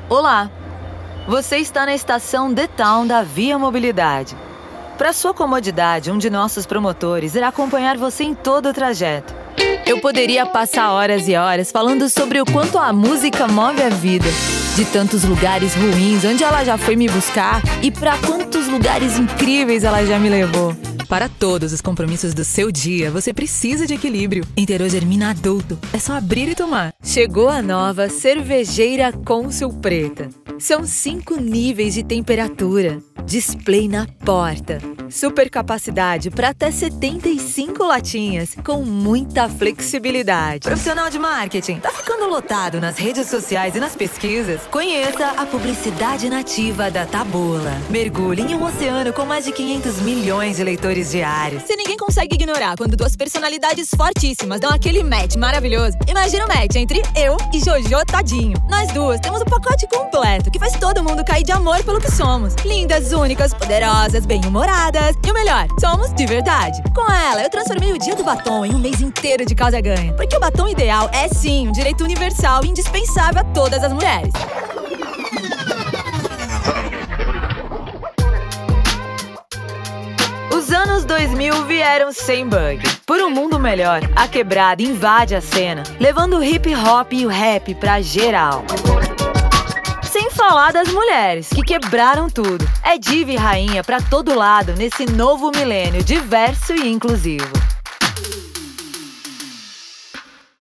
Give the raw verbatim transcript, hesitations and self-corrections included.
Olá! Você está na estação The Town da Via Mobilidade. Para sua comodidade, um de nossos promotores irá acompanhar você em todo o trajeto. Eu poderia passar horas e horas falando sobre o quanto a música move a vida, de tantos lugares ruins onde ela já foi me buscar e para quantos lugares incríveis ela já me levou. Para todos os compromissos do seu dia, você precisa de equilíbrio. Enterogermina adulto. É só abrir e tomar. Chegou a nova Cervejeira Cônsul Preta. São cinco níveis de temperatura. Display na porta. Super capacidade para até setenta e cinco latinhas, com muita flexibilidade. Profissional de marketing, tá ficando lotado nas redes sociais e nas pesquisas? Conheça a publicidade nativa da Taboola. Mergulhe em um oceano com mais de quinhentos milhões de leitores diários. Se ninguém consegue ignorar quando duas personalidades fortíssimas dão aquele match maravilhoso, imagina o match entre eu e Jojo Todinho. Nós duas temos o pacote completo que faz todo mundo cair de amor pelo que somos. Lindas, únicas, poderosas, bem-humoradas. E o melhor, somos de verdade. Com ela, eu transformei o dia do batom em um mês inteiro de causa ganha. Porque o batom ideal é sim um direito universal e indispensável a todas as mulheres. Os anos dois mil vieram sem bug. Por um mundo melhor, a quebrada invade a cena, levando o hip hop e o rap pra geral. Sem falar das mulheres, que quebraram tudo. É diva e rainha pra todo lado nesse novo milênio diverso e inclusivo.